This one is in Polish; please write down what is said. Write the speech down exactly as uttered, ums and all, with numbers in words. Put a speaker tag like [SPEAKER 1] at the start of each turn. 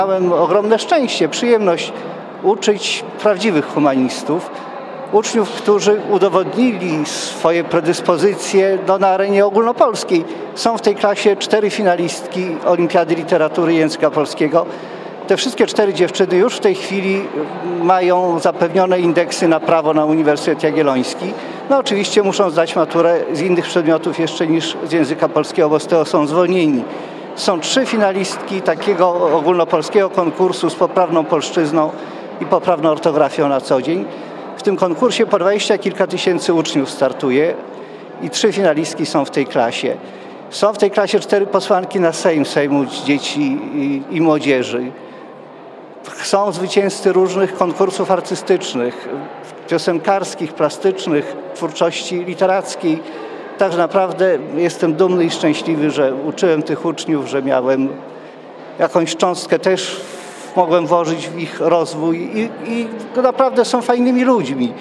[SPEAKER 1] Miałem ogromne szczęście, przyjemność uczyć prawdziwych humanistów, uczniów, którzy udowodnili swoje predyspozycje no, na arenie ogólnopolskiej. Są w tej klasie cztery finalistki Olimpiady Literatury i Języka Polskiego. Te wszystkie cztery dziewczyny już w tej chwili mają zapewnione indeksy na prawo na Uniwersytet Jagielloński. No oczywiście muszą zdać maturę z innych przedmiotów jeszcze niż z języka polskiego, bo z tego są zwolnieni. Są trzy finalistki takiego ogólnopolskiego konkursu z poprawną polszczyzną i poprawną ortografią na co dzień. W tym konkursie po dwadzieścia kilka tysięcy uczniów startuje i trzy finalistki są w tej klasie. Są w tej klasie cztery posłanki na Sejm, Sejmu Dzieci i, i Młodzieży. Są zwycięzcy różnych konkursów artystycznych, piosenkarskich, plastycznych, twórczości literackiej. Także naprawdę jestem dumny i szczęśliwy, że uczyłem tych uczniów, że miałem jakąś cząstkę też mogłem włożyć w ich rozwój i, i naprawdę są fajnymi ludźmi.